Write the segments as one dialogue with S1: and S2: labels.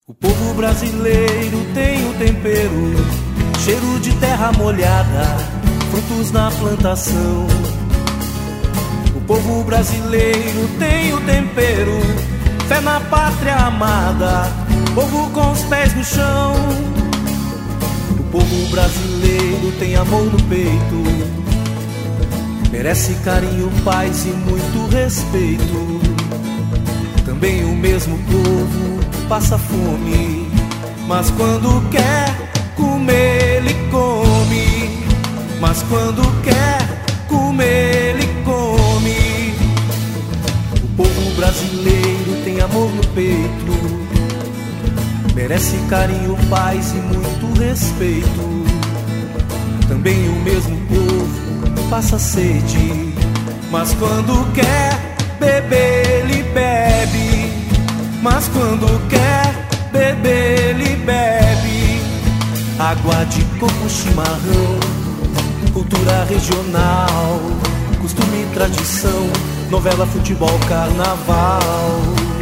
S1: O povo brasileiro tem um tempero, cheiro de terra molhada, frutos na plantação. O povo brasileiro tem um tempero, fé na pátria amada, povo com os pés no chão. O povo brasileiro tem amor no peito, merece carinho, paz e muito respeito. Também o mesmo povo passa fome, mas quando quer comer ele come. Mas quando quer comer ele come. O povo brasileiro tem amor no peito, merece carinho, paz e muito respeito. Também o mesmo povo passa sede, mas quando quer beber ele bebe. Mas quando quer beber ele bebe. Água de coco, chimarrão, cultura regional, costume e tradição, novela, futebol, carnaval.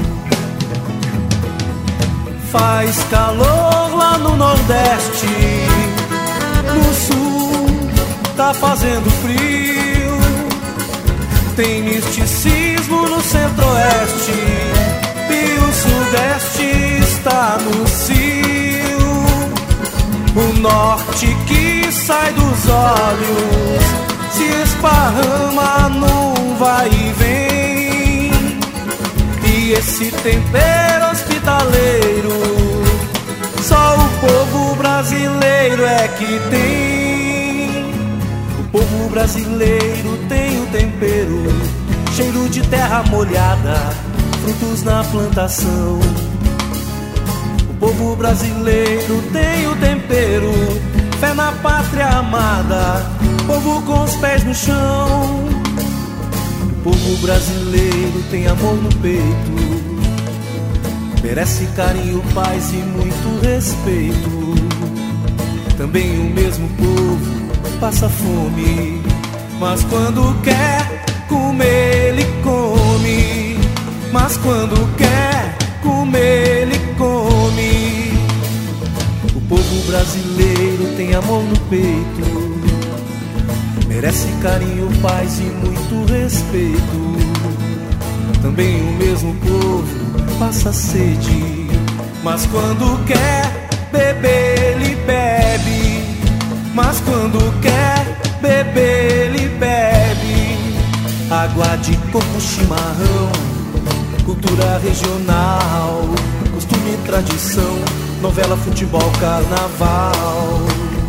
S1: Faz calor lá no Nordeste, no Sul tá fazendo frio. Tem misticismo no Centro-Oeste e o Sudeste está no cio. O Norte que sai dos olhos se esparrama num vai e vem. E esse tempero hospitaleiro só o povo brasileiro é que tem. O povo brasileiro tem o tempero, cheiro de terra molhada, frutos na plantação. O povo brasileiro tem o tempero, fé na pátria amada, povo com os pés no chão. O povo brasileiro tem amor no peito, merece carinho, paz e muito respeito. Também o mesmo povo passa fome, mas quando quer comer ele come. Mas quando quer comer ele come. O povo brasileiro tem amor no peito, merece carinho, paz e muito respeito. Também o mesmo povo passa sede, mas quando quer beber ele bebe. Mas quando quer beber ele bebe. Água de coco, chimarrão, cultura regional, costume e tradição, novela, futebol, carnaval.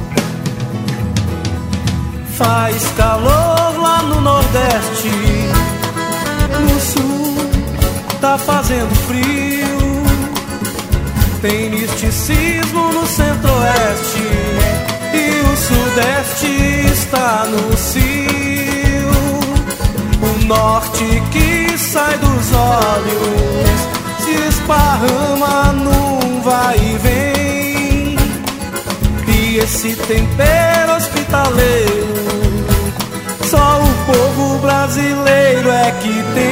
S1: Faz calor lá no Nordeste, no Sul tá fazendo frio. Tem misticismo no Centro-Oeste e o Sudeste está no cio. O Norte que sai dos olhos se esparrama num vai e vem. E esse tempero hospitaleiro só o povo brasileiro é que tem.